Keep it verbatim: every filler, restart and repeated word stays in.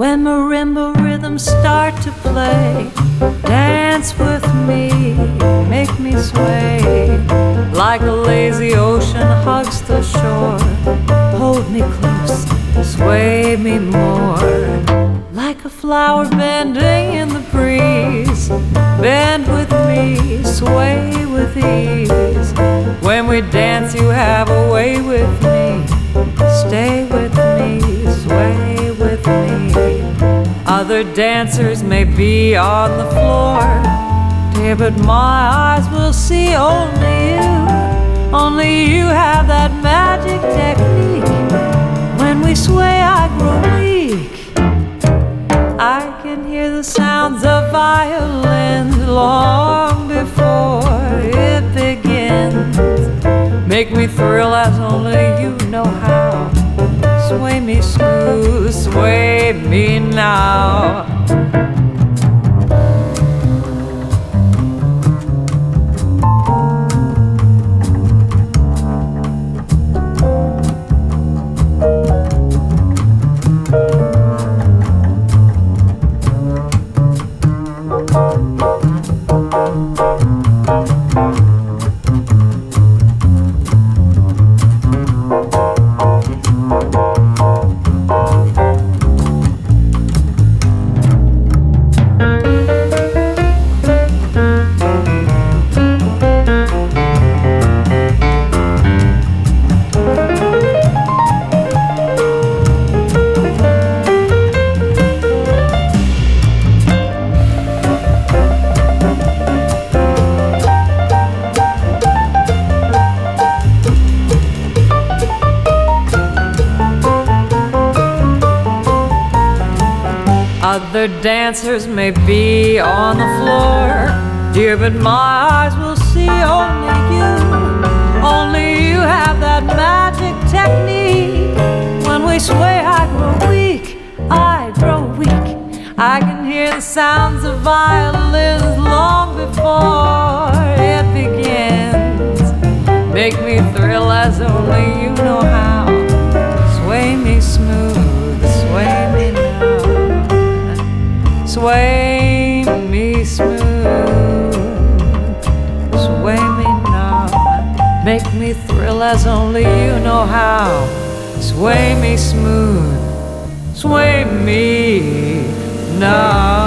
When marimba rhythms start to play, dance with me, make me sway. Like a lazy ocean hugs the shore, hold me close, sway me more. Like a flower bending in the breeze, bend with me, sway with ease. When we dance you have a way with me, stay with me, sway with me. Other dancers may be on the floor, dear, but my eyes will see only you. Only you have that magic technique. When we sway I grow weak. I can hear the sounds of violins long before it begins. Make me thrill as only you know how. Sway me smooth, sway me now. Other dancers may be on the floor, dear, but my eyes will see only you. Only you have that magic technique. When we sway I grow weak, I grow weak. I can hear the sounds of violins long before it begins. Make me thrill as only you know how. Sway me smooth, sway me now. Sway me smooth, sway me now. Make me thrill as only you know how. Sway me smooth, sway me now.